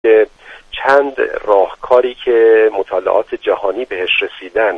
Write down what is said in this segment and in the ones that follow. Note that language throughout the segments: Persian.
چند راهکاری که مطالعات جهانی بهش رسیدن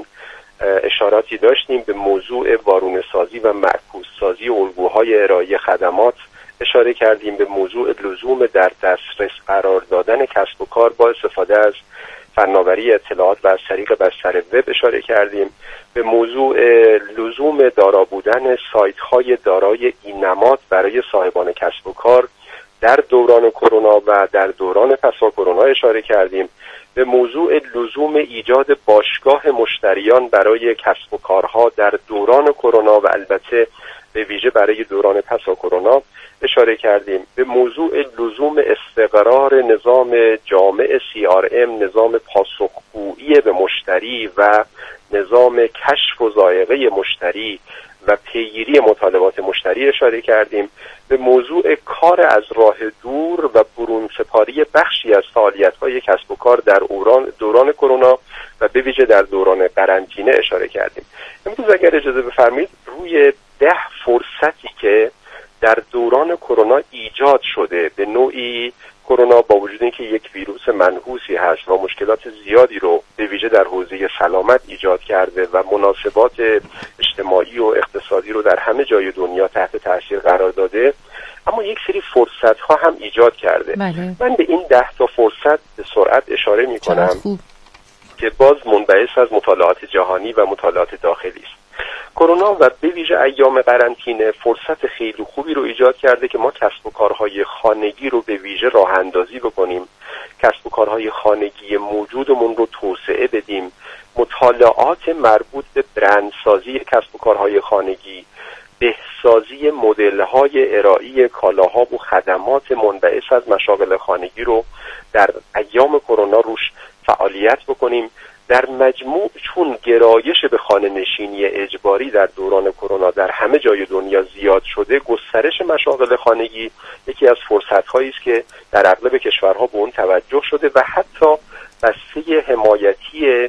اشاراتی داشتیم. به موضوع وارونه سازی و معکوس سازی الگوهای ارائه خدمات اشاره کردیم. به موضوع لزوم در دسترس قرار دادن کسب و کار با استفاده از فناوری اطلاعات و از طریق بستر وب اشاره کردیم. به موضوع لزوم دارا بودن سایت‌های دارای اینماد برای صاحبان کسب و کار در دوران کرونا و در دوران پسا کرونا اشاره کردیم. به موضوع لزوم ایجاد باشگاه مشتریان برای کسب و کارها در دوران کرونا و البته به ویژه برای دوران پسا کرونا اشاره کردیم. به موضوع لزوم استقرار نظام جامع CRM، نظام پاسخگویی به مشتری و نظام کشف و ذائقه مشتری و پیگیری مطالبات مشتری اشاره کردیم. به موضوع کار از راه دور و برون سپاری بخشی از فعالیت‌های کسب و کار در دوران کرونا و به ویژه در دوران قرنطینه اشاره کردیم. امروز اگر اجازه بفرمایید روی 10 فرصتی که در دوران کرونا ایجاد شده، به نوعی کرونا با وجود اینکه یک ویروس منحوسی هست و مشکلات زیادی رو به ویژه در حوزه سلامت ایجاد کرده و مناسبات اجتماعی و اقتصادی رو در همه جای دنیا تحت تاثیر قرار داده، اما یک سری فرصت ها هم ایجاد کرده. بله. من به این 10 تا فرصت به سرعت اشاره می کنم که باز منبعث از مطالعات جهانی و مطالعات داخلی است. کرونا و به ویژه ایام قرنطینه فرصت خیلی خوبی رو ایجاد کرده که ما کسب و کارهای خانگی رو به ویژه راه اندازی بکنیم، کسب و کارهای خانگی موجودمون رو توسعه بدیم، مطالعات مربوط به برندسازی کسب و کارهای خانگی، بهسازی مدل‌های ارائه کالاها و خدمات منبعث از مشاغل خانگی رو در ایام کرونا روش فعالیت بکنیم. در مجموع چون گرایش به خانه نشینی اجباری در دوران کرونا در همه جای دنیا زیاد شده، گسترش مشاغل خانگی یکی از فرصت‌هایی است که در اغلب کشورها به اون توجه شده و حتی بسته حمایتی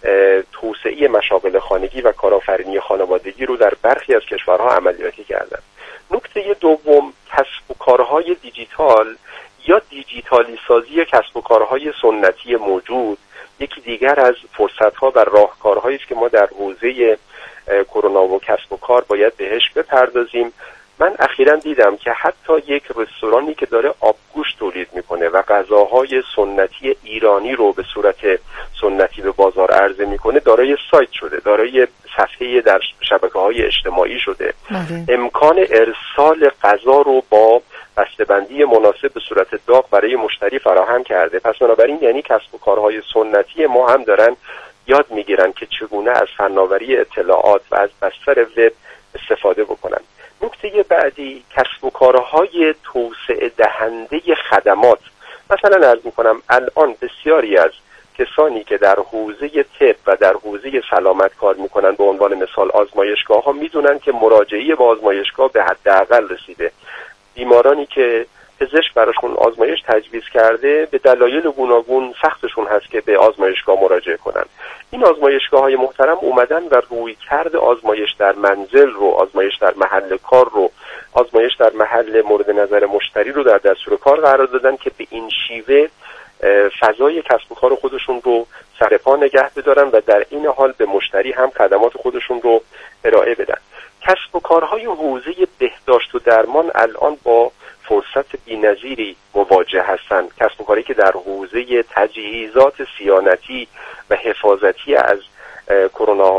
توسعه مشاغل خانگی و کارآفرینی خانوادگی رو در برخی از کشورها عملیاتی کردن. نکته دوم، کسب و کارهای دیجیتال یا دیجیتالی سازی کسب و کارهای سنتی موجود یکی دیگر از فرصت‌ها و راهکارهایی است که ما در حوزه کرونا و کسب و کار باید بهش بپردازیم. من اخیراً دیدم که حتی یک رستورانی که داره آبگوشت تولید میکنه و غذاهای سنتی ایرانی رو به صورت سنتی به بازار عرضه میکنه دارای سایت شده، دارای صفحه در شبکه‌های اجتماعی شده. امکان ارسال غذا رو با بسته‌بندی مناسب به صورت داغ برای مشتری فراهم کرده. پس بنابراین یعنی کسب و کارهای سنتی ما هم دارن یاد میگیرن که چگونه از فناوری اطلاعات و از بستر وب استفاده بکنن. نکته بعدی، کسب و کارهای توسعه دهنده خدمات. مثلا عرض میکنم الان بسیاری از کسانی که در حوزه طب و در حوزه سلامت کار میکنن، به عنوان مثال آزمایشگاه ها، میدونن که مراجعه به آزمایشگاه به حداقل رسیده. بیمارانی که پزشک براشون آزمایش تجویز کرده به دلایل گوناگون سختشون هست که به آزمایشگاه مراجعه کنن. این آزمایشگاه‌های محترم اومدن و رویکرد آزمایش در منزل رو، آزمایش در محل کار رو، آزمایش در محل مورد نظر مشتری رو در دستور کار قرار دادن که به این شیوه فضای کسب و کار خودشون رو سر پا نگه بدارن و در این حال به مشتری هم خدمات خودشون رو ارائه بدن. کسب و کارهای حوزه بهداشت و درمان الان با فرصت بی‌نظیری مواجه هستند. کسب و کاری که در حوزه تجهیزات صیانتی و حفاظتی از کرونا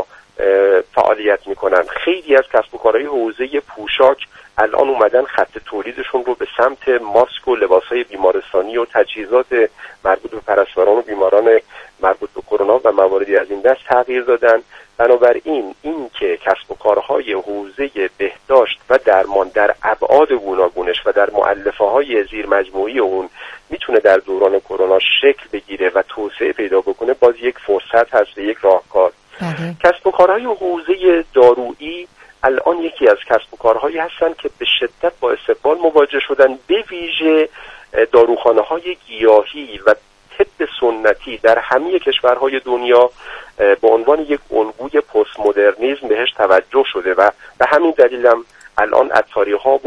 فعالیت میکنن. خیلی از کسب و کارهای حوزه پوشاک الان اومدن خط تولیدشون رو به سمت ماسک و لباسهای بیمارستانی و تجهیزات مربوط به پرستاران و بیماران مربوط به کرونا و مواردی از این دست تغییر دادن. بنابراین این که کسب و کارهای حوزه بهداشت و درمان در ابعاد گوناگونش و در مؤلفه‌های زیر مجموعی اون میتونه در دوران کرونا شکل بگیره و توسعه پیدا بکنه، باز یک فرصت هست، یک راهکار. کسب و کارهای حوزه دارویی الان یکی از کسب و کارهایی هستن که به شدت با استقبال مواجه شدن، به ویژه داروخانه‌های گیاهی و طب سنتی در همه کشورهای دنیا به عنوان یک الگوی پست مدرنیسم بهش توجه شده و به همین دلیل هم الان عطاری‌ها و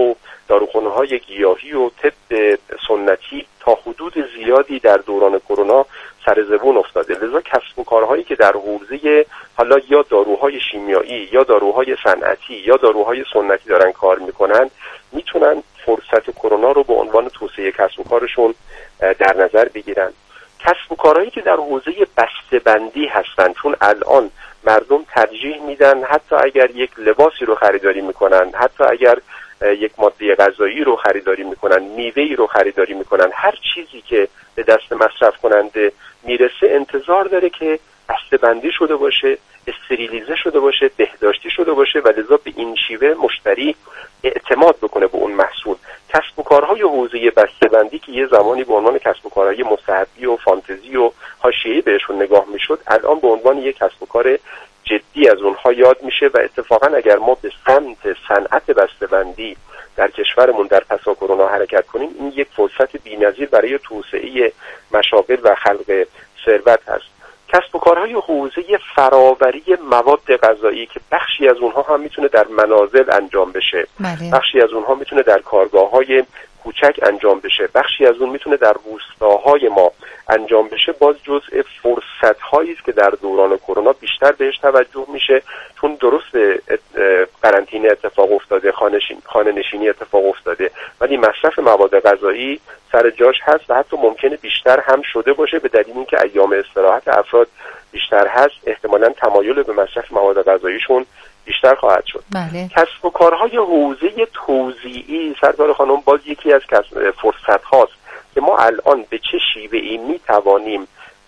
داروخانه‌های گیاهی و طب سنتی تا حدود زیادی در دوران کرونا سر زبون افتاده. لذا کسب و کارهایی که در حوزه حالا یا داروهای شیمیایی یا داروهای صنعتی یا داروهای سنتی دارن کار میکنن، میتونن فرصت کرونا رو به عنوان توسعه کسب و کارشون در نظر بگیرن. کسب و کارهایی که در حوزه بسته‌بندی هستن، چون الان مردم ترجیح میدن حتی اگر یک لباسی رو خریداری میکنن، حتی اگر یک ماده غذایی رو خریداری میکنن، میوه‌ای رو خریداری میکنن، هر چیزی که به دست مصرف کننده میرسه انتظار داره که بسته‌بندی شده باشه، استریلیزه شده باشه، بهداشتی شده باشه و لذا به این شیوه مشتری اعتماد بکنه به اون محصول. کسب و کارهای حوزه بسته‌بندی که یه زمانی به عنوان کسب و کارهای مستحبی و فانتزی و حاشیه‌ای بهشون نگاه میشد، الان به عنوان یک کسب و کار جدی از اونها یاد میشه و اتفاقا اگر ما به سمت صنعت بسته‌بندی در کشورمون در پسا کرونا حرکت کنیم، این یک فرصت بی‌نظیر برای توسعه مشاغل و خلق ثروت هست. کسب و کارهای حوزه فراوری مواد غذایی که بخشی از اونها هم میتونه در منازل انجام بشه، بخشی از اونها میتونه در کارگاه‌های کوچک انجام بشه، بخشی از اون میتونه در روستاهای ما انجام بشه، باز جزء فرصت‌هایی است که در دوران کرونا بیشتر بهش توجه میشه، چون درست قرنطینه اتفاق افتاده، خانه نشینی اتفاق افتاده، ولی مصرف مواد غذایی سر جاش هست و حتی ممکنه بیشتر هم شده باشه به دلیل اینکه ایام استراحت افراد بیشتر هست، احتمالاً تمایل به مصرف مواد غذاییشون بیشتر خواهد شد. کسب و کارهای حوزه توزیعی سردار خانم باز یکی از فرصت هاست که ما الان به چه شیوه‌ای میتوانیم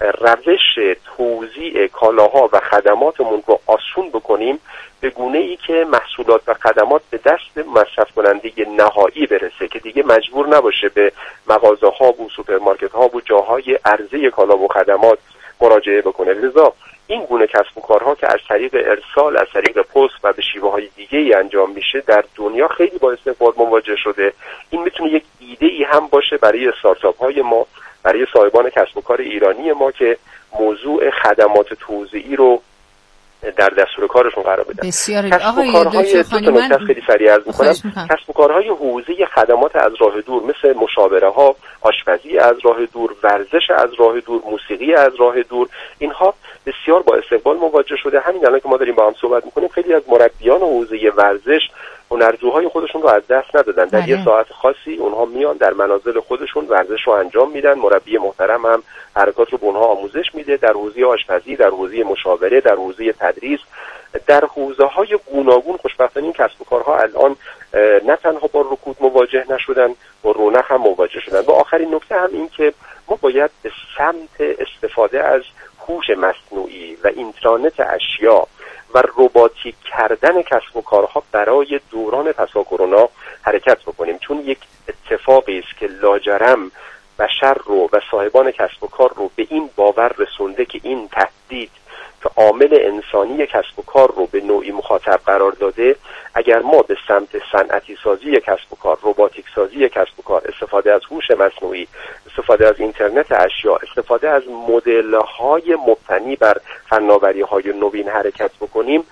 روش توزیع کالاها و خدماتمون رو آسون بکنیم به گونه‌ای که محصولات و خدمات به دست مصرف کننده نهایی برسه که دیگه مجبور نباشه به مغازه‌ها و سوپرمارکت‌ها و جاهای عرضه کالا و خدمات مراجعه بکنه. لذا این گونه کسب و کارها که از طریق ارسال، از طریق پست و به شیوه‌های دیگه‌ای انجام میشه در دنیا خیلی با استفاده مواجه شده. این میتونه یک ایده‌ای هم باشه برای استارتاپ‌های ما، برای صاحبان کسب و کار ایرانی ما که موضوع خدمات توزیعی رو در دستور کارشون قرار بدن. بسیار آقای دکتر خانی، من خیلی سریع عرض می‌کنم. کسب و کارهای حوزه خدمات از راه دور مثل مشاوره‌ها، آشپزی از راه دور، ورزش از راه دور، موسیقی از راه دور، اینها بسیار با استقبال مواجه شده. همین الان که ما داریم با هم صحبت می‌کنیم خیلی از مربیان حوزه ورزش هنرجوهای خودشون رو از دست ندادن. در یه ساعت خاصی اونها میان در منازل خودشون ورزش رو انجام میدن. مربی محترم هم حرکات رو به اونها آموزش میده در حوزه آشپزی، در حوزه مشاوره، در حوزه تدریس، در حوزه‌های گوناگون. خوشبختانه این کسب و کارها الان نه تنها با رکود مواجه نشدن، با رونق هم مواجه شدن. و آخرین نکته هم این که ما باید به سمت استفاده از هوش مصنوعی و اینترنت اشیا و رباتیک کردن کسب و کارها برای دوران پسا کرونا حرکت بکنیم، چون یک اتفاقی است که لاجرم بشر رو و صاحبان کسب و کار رو به این باور رسونده که این تهدید که عامل انسانی کسب و کار رو به نوعی مخاطب قرار داده. اگر ما به سمت صنعتی سازی کسب و کار، رباتیک سازی کسب و کار، استفاده از هوش مصنوعی، استفاده از اینترنت اشیا، استفاده از مدل‌های مبتنی بر فناوری‌های نوین حرکت بکنیم،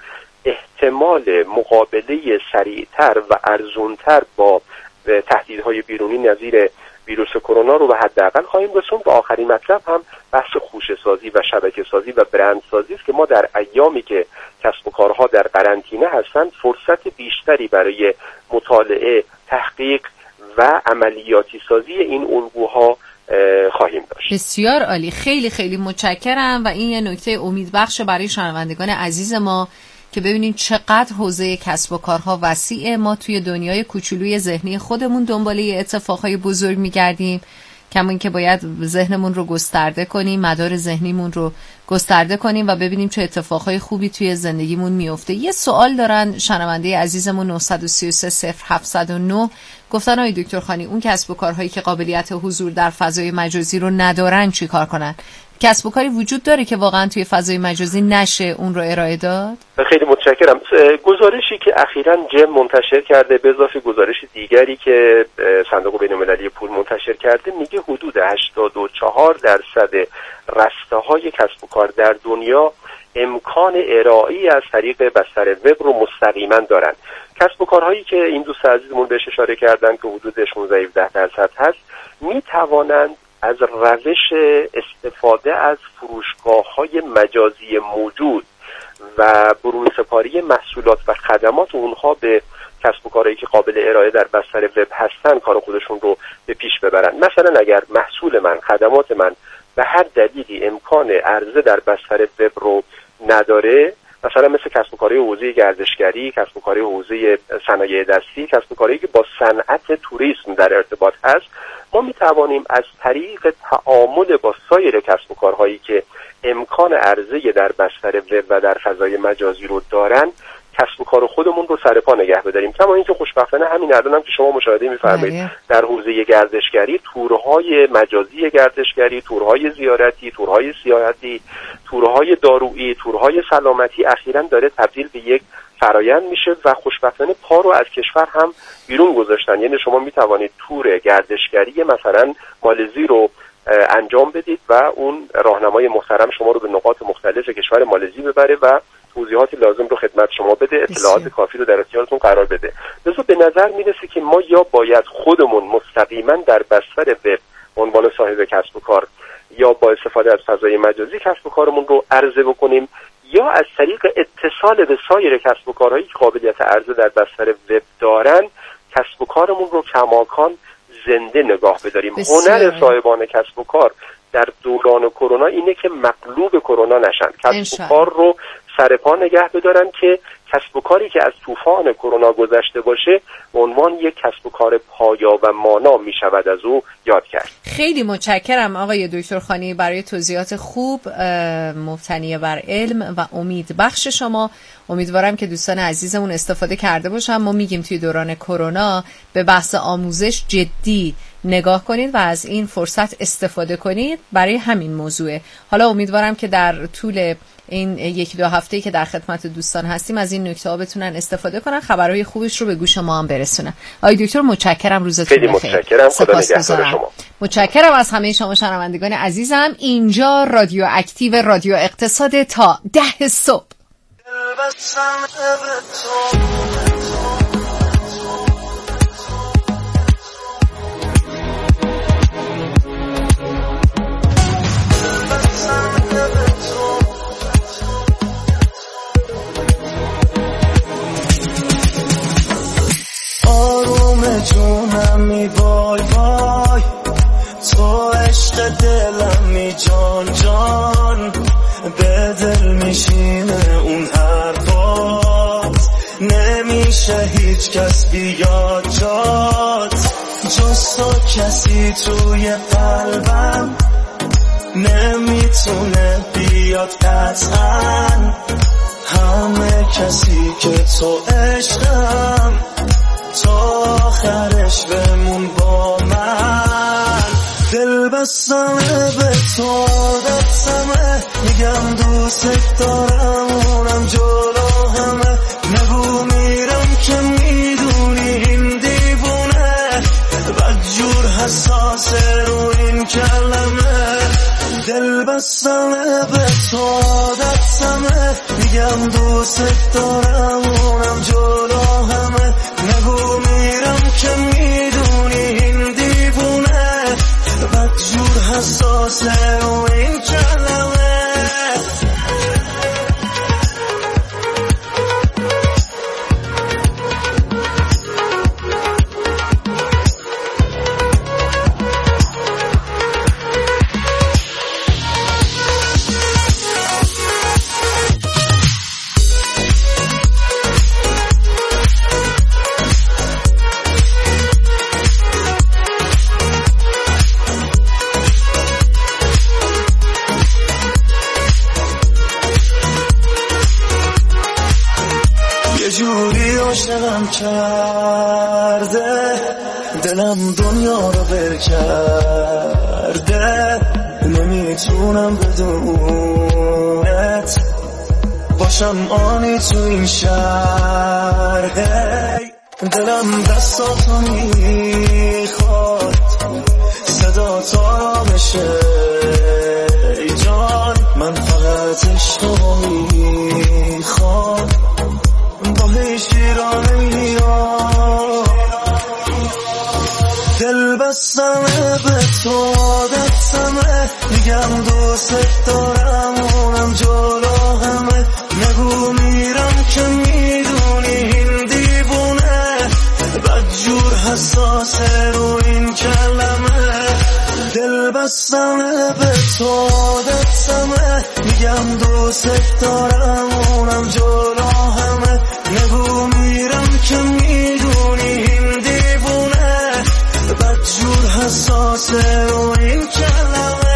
احتمال مقابله سریعتر و ارزونتر با تهدیدهای بیرونی نظیر ویروس کرونا رو به حداقل خواهیم رسوند. و آخرین مطلب هم بحث خوشه سازی و شبکه سازی و برند سازی است که ما در ایامی که کسب و کارها در قرنطینه هستند فرصت بیشتری برای مطالعه، تحقیق و عملیاتی سازی این الگوها خواهیم داشت. بسیار عالی، خیلی خیلی متشکرم و این یه نکته امیدبخش برای شنوندگان عزیز ما که ببینیم چقدر حوزه کسب و کارها وسیعه. ما توی دنیای کوچولوی ذهنی خودمون دنباله اتفاقهای بزرگ می‌گردیم، کما اینکه باید ذهنمون رو گسترده کنیم، مدار ذهنیمون رو گسترده کنیم و ببینیم چه اتفاقهای خوبی توی زندگیمون میفته. یه سوال دارن شنونده عزیزمون 933-0709 گفتن آقای دکتر خانی اون کسب و کارهایی که قابلیت حضور در فضای مجازی رو ندارن چی کار کنن؟ کسب و کاری وجود داره که واقعا توی فضای مجازی نشه اون رو ارائه داد؟ خیلی متشکرم. گزارشی که اخیراً جم منتشر کرده به اضافه گزارش دیگری که صندوق بین‌المللی پول منتشر کرده میگه حدود 84% رسته‌های کسب و کار در دنیا امکان ارائه از طریق بستر وب رو مستقیما دارن کسب و کارهایی که این دوست عزیزمون بهش اشاره کردن که حدود 16-17% هست، می توانند از روش استفاده از فروشگاه‌های مجازی موجود و برون سپاری محصولات و خدمات اونها به کسب و کارهایی که قابل ارائه در بستر وب هستن کار خودشون رو به پیش ببرن. مثلا اگر محصول من، خدمات من به هر دلیلی امکان عرضه در بستر وب رو نداره، مثلا مثل کسب و کارهای حوزه گردشگری، کسب و کارهای حوزه صنایع دستی، کسب و کارهایی که با صنعت توریسم در ارتباط هست، ما می توانیم از طریق تعامل با سایر کسب و کارهایی که امکان عرضه در بستر وب و در فضای مجازی رو دارن، کسب و کار خودمون رو سر پا نگه بداریم. کما اینکه خوشبختانه همین الانم که شما مشاهده می‌فرمایید در حوزه گردشگری، تورهای مجازی گردشگری، تورهای زیارتی، تورهای سیاحتی، تورهای دارویی، تورهای سلامتی اخیراً داره تبدیل به یک فرایند میشه و خوشبختانه پا رو از کشور هم بیرون گذاشتن. یعنی شما میتوانید تور گردشگری مثلا مالزی رو انجام بدید و اون راهنمای محترم شما رو به نقاط مختلف کشور مالزی ببره و توضیحات لازم رو خدمت شما بده، اطلاعات کافی رو در اختیارتون قرار بده. لذا به نظر میرسه که ما یا باید خودمون مستقیما در بستر وب عنوان صاحب کسب و کار یا با استفاده از فضای مجازی کسب و کارمون رو عرضه بکنیم، یا از طریق اتصال به سایر کسب و کارهایی که قابلیت عرضه در بستر وب دارن کسب و کارمون رو کماکان زنده نگاه بداریم. هنر صاحبان کسب و کار در دوران کرونا اینه که مغلوب کرونا نشن، کسب و کار رو سر پا نگه بدارن که کسب و کاری که از طوفان کرونا گذشته باشه به عنوان یک کسب و کار پایا و مانا می شود از او یاد کرد. خیلی متشکرم آقای دکتر خانی برای توضیحات خوب مبتنی بر علم و امید بخش شما. امیدوارم که دوستان عزیزمون استفاده کرده باشن. ما میگیم توی دوران کرونا به بحث آموزش جدی نگاه کنید و از این فرصت استفاده کنید برای همین موضوع. حالا امیدوارم که در طول این 1-2 هفته‌ای که در خدمت دوستان هستیم از این نکته‌ها بتونن استفاده کنن، خبرهای خوبش رو به گوش ما هم برسونن. آقای دکتر متشکرم، روزتون بخیر. خیلی متشکرم، خدا نگهدار شما. متشکرم از همه شما شنوندگان عزیزم. اینجا رادیو اکتیو، رادیو اقتصاد تا 10 صبح. جونمی وای وای، تو عشق دلمی جان جان، به دل میشینه اون حرفات، نمیشه هیچ کس بیاد جات، جز تو کسی توی قلبم نمیتونه بیاد قطعا، همه کسی که تو عشقم تا آخرش بمون با من، دل بستمه به تو دستمه، میگم دوست دارم اونم جلو همه، نگو میرم که میدونی این دیوونه، بدجور حساسه رو این کلمه، دل بستمه به تو دستمه، میگم دوست دارم اونم جلو همه، نگو میرم که میدونی این دیوونه، بدجور حساسه و این کلمه. عاشقم کرده دلم دنیا رو ول کرده، نمیتونم بدونت باشم آنی تو این شهر، دلم دستاتو میخواد صدا تا بشه ای جان، من فقط عشقو میخوام با هیچی را نمیرم بستمه به تو عادتمه، میگم دوست دارم اونم جلو همه، نگو میرم که میدونی این دیوونه، بدجور حساسه رو این کلمه، دل بستمه به تو عادتمه، میگم دوست دارم اونم جلو همه، نگو میرم که میدونی این دیوونه، بدجور حساسه رو این کلمه.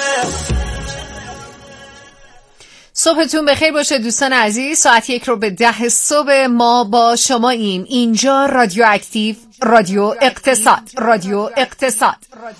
صبحتون بخیر باشه دوستان عزیز. ساعت 1:10 صبح ما با شما ایم. اینجا رادیو اکتیو، رادیو اقتصاد، رادیو اقتصاد.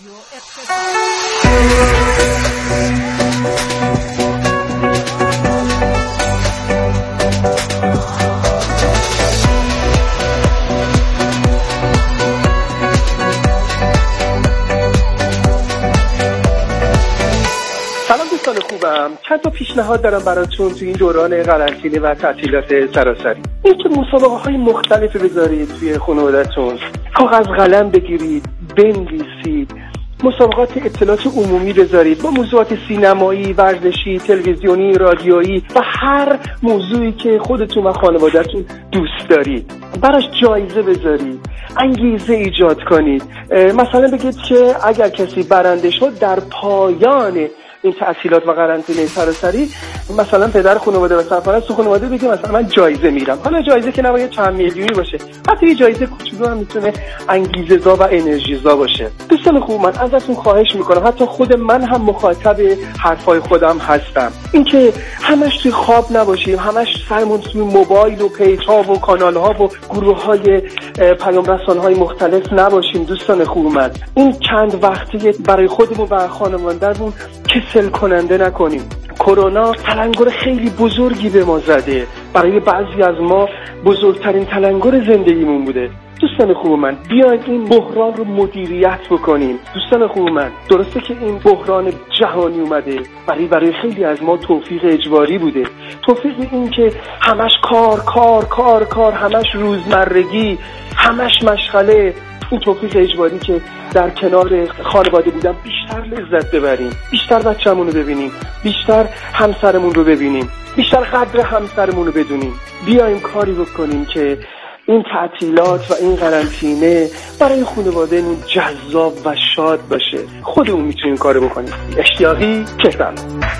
سلام دوستان خوبم. چند تا پیشنهاد دارم براتون تو این دوران قرنطینه و تعطیلات سراسری. اینکه مسابقه‌های مختلفی بذارید توی خانواده‌تون، کاغذ قلم بگیرید، بنویسید، مسابقات اطلاعات عمومی بذارید با موضوعات سینمایی، ورزشی، تلویزیونی، رادیویی و هر موضوعی که خودتون و خانواده‌تون دوست دارید. براش جایزه بذارید، انگیزه ایجاد کنید. مثلا بگید که اگر کسی برنده شد در پایان این تعطیلات و قرنطینه سراسری، مثلا پدر خانواده و سرپرست تو خانواده بگه مثلا من جایزه میرم. حالا جایزه که نباید چند میلیونی باشه، حتی یه جایزه کوچولو هم میتونه انگیزه‌زا و انرژی‌زا باشه. دوستان خوب، من ازتون خواهش میکنم، حتی خود من هم مخاطب حرفای خودم هستم، اینکه همش توی خواب نباشیم، همش سرمون توی موبایل و پیج‌ها و کانال‌ها و گروه‌های پیام رسان‌های مختلف نباشیم. دوستان خوب من، این چند وقتی برای خودمون و خانواده‌مون کسل کننده نکنیم. کرونا تلنگر خیلی بزرگی به ما زده، برای بعضی از ما بزرگترین تلنگر زندگیمون بوده. دوستان خوب من، بیاید این بحران رو مدیریت بکنیم. دوستان خوب من، درسته که این بحران جهانی اومده، برای خیلی از ما توفیق اجباری بوده، توفیق این که همش کار کار کار کار، همش روزمرگی، همش مشغله. این توفیق اجباری که در کنار خانواده بودن بیشتر لذت ببریم، بیشتر بچه‌مون رو ببینیم، بیشتر همسرمون رو ببینیم، بیشتر قدر همسرمون رو بدونیم. بیایم کاری بکنیم که این تعطیلات و این قرنطینه برای خانواده‌مون جذاب و شاد باشه. خودمون میتونیم کارو بکنیم. اشتیاقی کسان.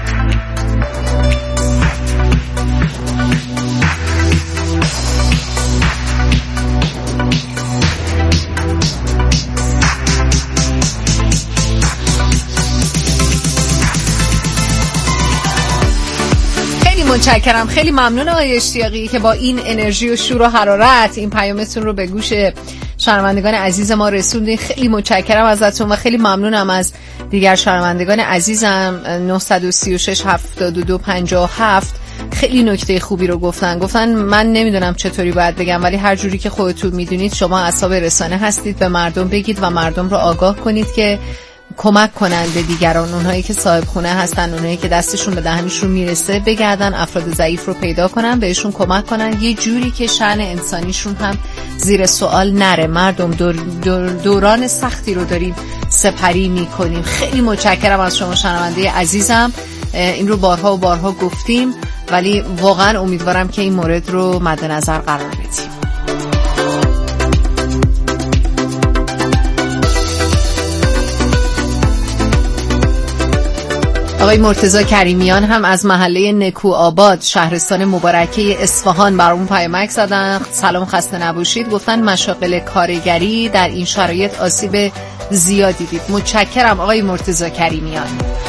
متشکرم، خیلی ممنون آقای اشتیاقی که با این انرژی و شور و حرارت این پیامتون رو به گوش شنوندگان عزیز ما رسوندین. خیلی متشکرم ازتون و خیلی ممنونم از دیگر شنوندگان عزیزم. 936 72 57 خیلی نکته خوبی رو گفتن. من نمیدونم چطوری باید بگم، ولی هر جوری که خودتون میدونید شما اعصاب رسانه هستید، به مردم بگید و مردم رو آگاه کنید که کمک کنن به دیگران. اونهایی که صاحب خونه هستن، اونهایی که دستشون به دهنشون میرسه، بگردن افراد ضعیف رو پیدا کنن، بهشون کمک کنن، یه جوری که شأن انسانیشون هم زیر سوال نره. مردم دوران سختی رو داریم سپری میکنیم. خیلی متشکرم از شما شنونده عزیزم. این رو بارها و بارها گفتیم، ولی واقعا امیدوارم که این مورد رو مد نظر قرار بدیم. آقای مرتضی کریمیان هم از محله نکوآباد شهرستان مبارکه اصفهان برامون پیامک زدن. سلام، خسته نباشید. گفتن مشاغل کارگری در این شرایط آسیب زیادی دید. متشکرم آقای مرتضی کریمیان.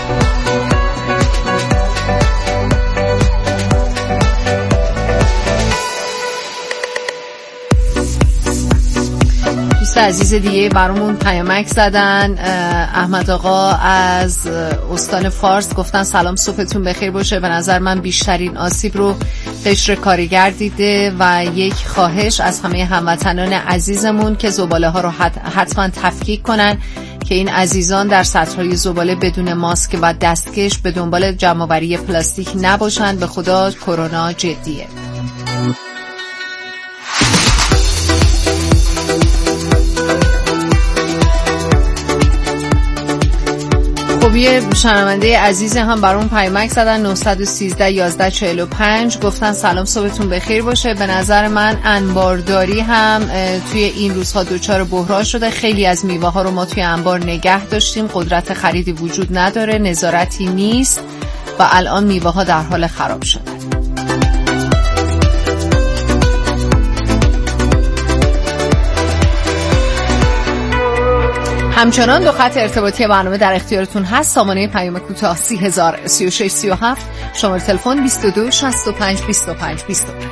دوست عزیز دیگه برامون پیامک زدن. احمد آقا از استان فارس گفتن سلام، صبحتون بخیر باشه. به نظر من بیشترین آسیب رو قشر کارگر دیده و یک خواهش از همه هموطنان عزیزمون که زباله ها رو حتما تفکیک کنن که این عزیزان در سطرهای زباله بدون ماسک و دستکش به دنبال جمع‌آوری پلاستیک نباشن. به خدا کرونا جدیه. خب یه شنونده عزیز هم برام پیامک زدن 913 11 45 گفتن سلام صبحتون بخیر باشه. به نظر من انبارداری هم توی این روزها دچار بحران شده. خیلی از میوه ها رو ما توی انبار نگه داشتیم، قدرت خریدی وجود نداره، نظارتی نیست و الان میوه ها در حال خراب شده. همچنان دو خط ارتباطی برنامه در اختیارتون هست. سامانه پیام کوتاه 30,000 36 37، شماره تلفن 22 65 25 25.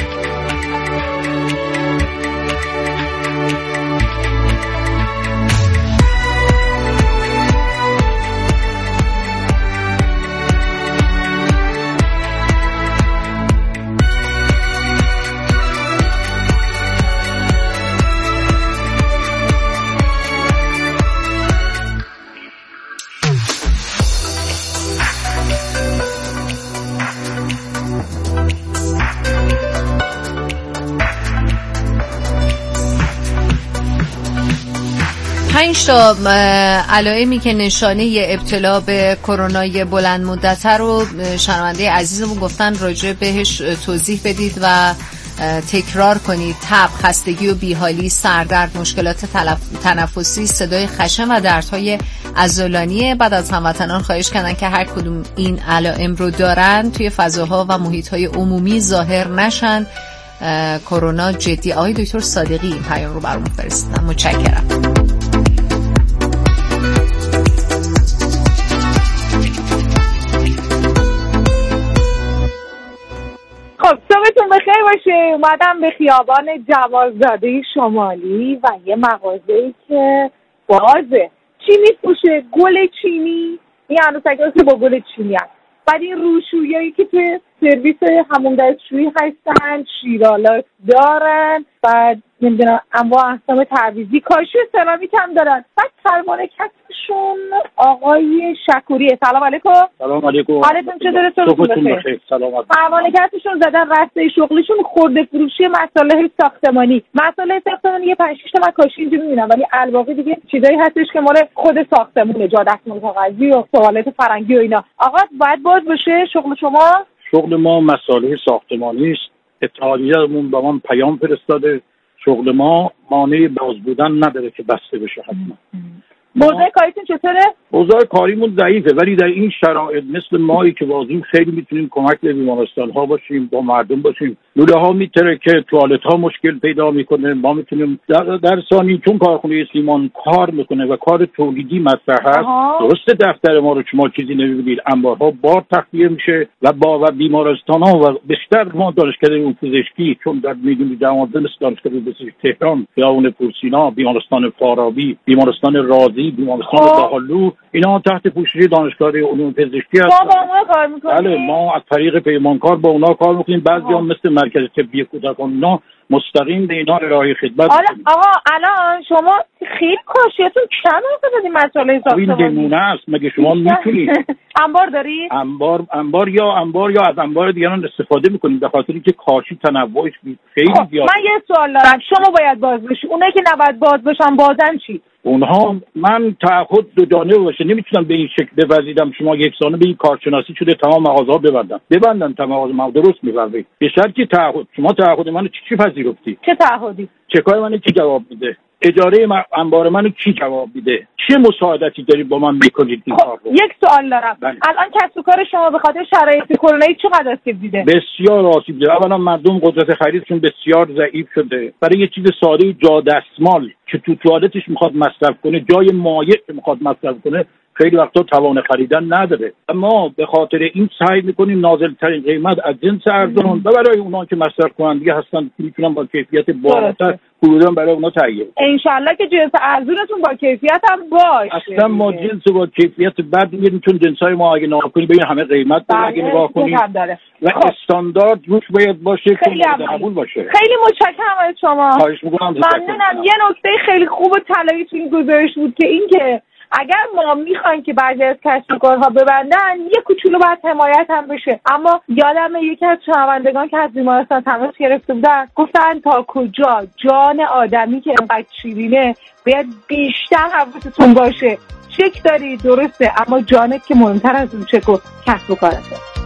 تا علائمی که نشانه ابتلا به کرونای بلند مدته رو شنونده عزیزمون گفتن راجع بهش توضیح بدید و تکرار کنید. تب، خستگی و بیحالی، سردرد، مشکلات تنفسی، صدای خشن و دردهای عضلانی. بعد از هموطنان خواهش کردن که هر کدوم این علائم رو دارن توی فضاها و محیطهای عمومی ظاهر نشن. کرونا جدی. آقای دکتر صادقی این پیام رو برامون فرستادن. متشکرم. خب صبحتون بخیر باشه. اومدم به خیابان جوادزاده شمالی و یه مغازه‌ای که بازه، چی میفروشه؟ گل چینی. این عروسک‌ها که با گل چینی هست. بعد این روشویایی که توی سرویس همون دستشویی هستن، شیرالات دارن، بعد نمیدونم انواع اقسام تعویضی، کاشی سرامیک هم دارن. بعد سرمالکتشون آقای شکوریه. سلام علیکم. سلام علیکم. حالتون چطوره؟ صبحتون بخیر. سلامت. سرمالکتشون زدن رسته شغلشون خرده فروشی مصالح ساختمانی. مصالح ساختمانی یه 5-6 تا من کاشی اینجا میبینم، ولی الواقع دیگه چیزایی هستش که مال خود ساختمونه، جا دستمال کاغذی و توالت فرنگی و اینا. آقا باید باز بشه شغل شما؟ شغل ما مصالح ساختمانی است. اتحادیه‌مون به ما پیام فرستاده شغل ما مانع باز بودن نداره که بسته بشه. حتما موضوع کاریتون چطوره؟ موضوع کاریمون ضعیفه، ولی در این شرایط مثل مایی که واضح خیلی میتونیم کمک به بیمارستان ها باشیم، با مردم باشیم. لوله ها میتره که توالت ها مشکل پیدا میکنه، ما میتونیم در ثانی چون کارخونه سیمان کار میکنه و کار تولیدی مطرح هست. درسته دفتر ما رو شما چیزی نمیبینید، انبارها بار تخلیه میشه و با بیمارستان ها و بیشتر ما دانشکده علوم پزشکی، چون در میدونید دوازده مثل دانشکده پزشکی تهران، خیابان پورسینا، بیمارستان فارابی، بیمارستان رازی، بیمارستان داهلو، اینا تحت پوشش دانشگاه علوم پزشکی هست. با اونا کار میکنید؟ بله، ما از طریق پیمانکار با اونا کار میکنیم. بعضی‌ها مثل مرکز طبی کودکان اینا مستقیم به اینا ارائه خدمت. آقا الان شما خیلی کاشیتون چند وقت دادین مسئله ساختمانی؟ این نمونه است. مگه شما میتونید انبار دارید؟ انبار یا از انبار دیگران استفاده میکنید، به خاطری که کاشی تنوعش خیلی زیاده. من یه سوال دارم، شما باید باز بشی، اونایی که نباید باز بشن بازن چی؟ اونها من تعهد دو جانبه باشه، نمیتونم به این شکل بپذیرم شما یک سانه به این کارشناسی شده تمام مغازه‌ها ببندن تمام مغازه درست می‌فرمایید. به شرطی تعهد. شما تعهد منو چی پذیرفتی؟ چه تعهدی؟ چکای منو کی جواب میده؟ اجاره انبار منو کی جواب میده؟ چه مساعدتی دارید با من میکنید این کار رو؟ یک سوال دارم. الان کسب و کار شما به خاطر شرایط کرونایی چقدر آسیب دیده؟ بسیار آسیب دیده. اولا مردم قدرت خریدشون بسیار ضعیف شده. برای یه چیز ساده جا دستمال که تو توالتش میخواد مصرف کنه، جای مایع که میخواد مصرف کنه، خیلی وقتا توان خریدن نداره. اما به خاطر این سعی میکنیم نازل ترین قیمت از جنس ارزان و برای اونا که مصرف کننده هستن که میتونن با کیفیت بالاتر حدوداً برای اونا تهیه کنیم. ان شاءالله که جنس ارزونتون با کیفیت هم باشه. اصلا ما جنس با کیفیت بد میگیم، چون جنسای ما اگه نگاه کنیم ببین همه قیمت داره، اگه نگاه کنیم و استاندارد روش باید باشه که قبول باشه. خیلی متشکرم از شما. خواهش می‌کنم. ممنونم. یه نکته خیلی خوب و طلایی تو این گزارش بود که این که اگر ما میخوایم که بعضی از کسب و کارها ببندن، یه کوچولو باید حمایت هم بشه. اما یادم یکی از شنوندگان که از بیمارستان تماس گرفته بودن گفتن تا کجا جان آدمی که اینقدر شیرینه باید بیشتر حواستون باشه. چک داری درسته، اما جانت که مهمتر از اون چک و کسب و کارته.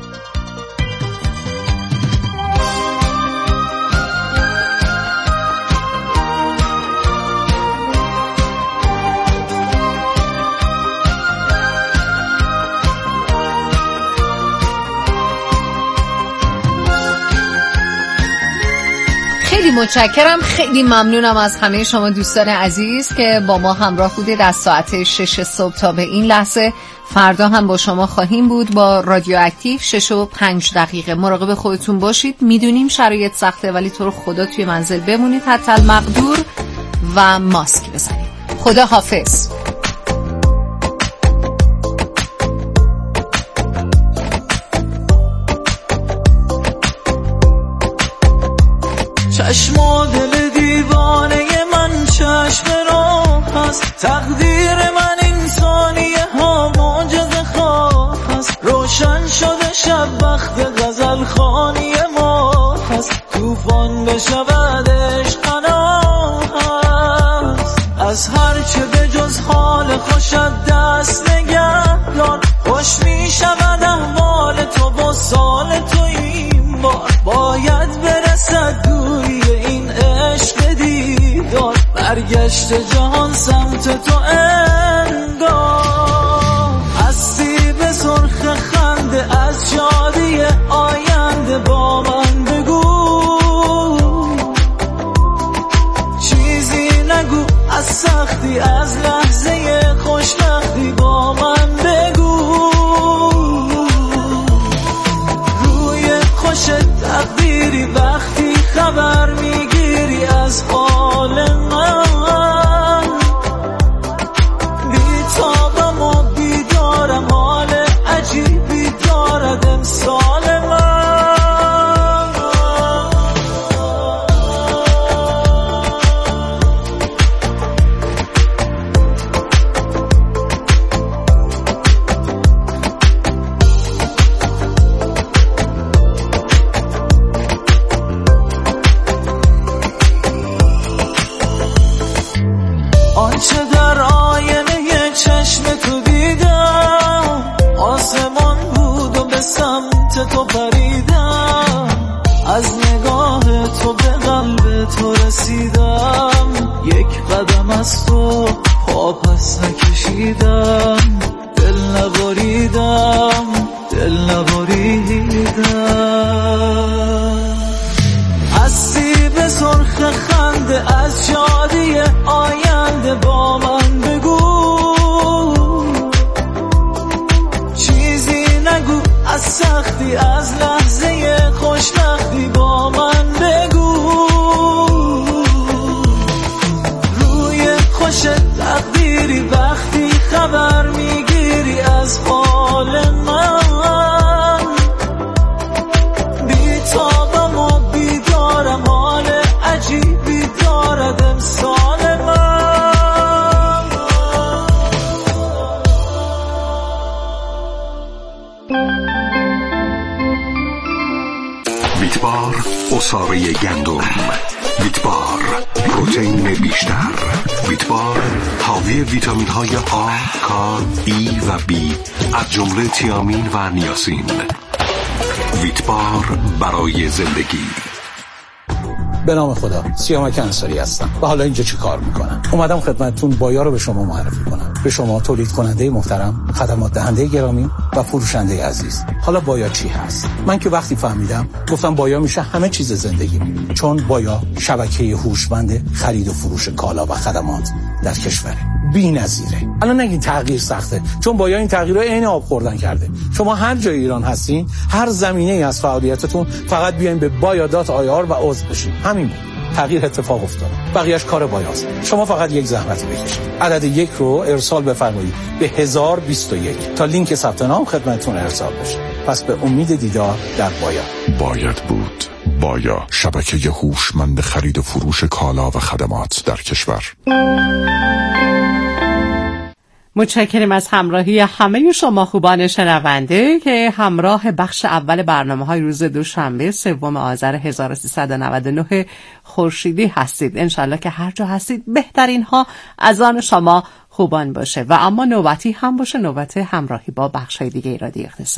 خیلی متشکرم، خیلی ممنونم از همه شما دوستان عزیز که با ما همراه بودید از ساعت 6 صبح تا به این لحظه. فردا هم با شما خواهیم بود با رادیو اکتیو 6:05. مراقب خودتون باشید. میدونیم شرایط سخته ولی تو رو خدا توی منزل بمونید حتی المقدور و ماسک بزنید. خدا حافظ. چشم و دل دیوانه من چشم راه هست، تقدیر من انسانی ها معجزه خواه هست، روشن شده شب وقت غزل خوانی ما هست، توفان بشود عشق هست، از هرچه به جز حال خوشت دست نگه دار، خوش می شود احوال تو با سال تو این بار، باید برسد گوی این عشق دیدار، برگشت جهان سمت تو انگار، هستی به سرخ خنده از شادی آینده با من بگو، چیزی نگو از سختی از لحظه خوشبختی با من بگو، روی خوش تقدیری وقتی خبر میگیری از حال من، بیتابم و بیدارم، حال عجیبی دارد امسال من. آنچه در آینه چشم تو دیدم آسمان بود و به سمت تو پریدم، از نگاه تو به قلب تو رسیدم، یک قدم از تو پا پس نکشیدم، دل نبریدم دل نبریدم، هستی به سرخ خنده از شادی آینده با من بگو، چیزی نگو از سختی از لحظه خوشبختی با من بگو، روی خوش تقدیری وقتی خبر میگیری از حال من، بیتابم و بیدارم، حال عجیبی دارد امسال من. ویتبار عصاره گندم، ویتبار پروتئین بیشتر، ویتبار حاوی ویتامین های آ، کا، ای و بی از جمله تیامین و نیاسین. ویتبار برای زندگی. به نام خدا، سیامک انصاری هستم و حالا اینجا چی کار میکنم؟ اومدم خدمتتون بایا رو به شما معرفی کنم، به شما تولید کننده محترم، خدمات دهنده گرامی و فروشنده عزیز. حالا بایا چی هست؟ من که وقتی فهمیدم گفتم بایا میشه همه چیز زندگی، چون بایا شبکه هوشمند خرید و فروش کالا و خدمات در کشوره، بی‌نظیره. الان نگین تغییر سخته، چون بایا این تغییر رو عین آب خوردن کرده. شما هر جای ایران هستین، هر زمینه‌ای از فعالیتتون، فقط بیاین به baya.ir و عضو بشین. همین بود. تغییر اتفاق افتاد. بقیه‌اش کار بایاست. شما فقط یک زحمت بکشید. عدد 1 رو ارسال بفرمایید به 1021 تا لینک ثبت نام خدمتتون ارسال بشه. پس به امید دیدار در بایا. باید بود. بایا، شبکه هوشمند خرید و فروش کالا و خدمات در کشور. متشکرم از همراهی همه شما خوبان شنونده که همراه بخش اول برنامه‌های روز دوشنبه 3 آذر 1399 خورشیدی هستید. انشالله که هر جا هستید بهترین ها از آن شما خوبان باشه و اما نوبتی هم باشه، نوبت همراهی با بخش‌های دیگه ایرادی اقتصادی.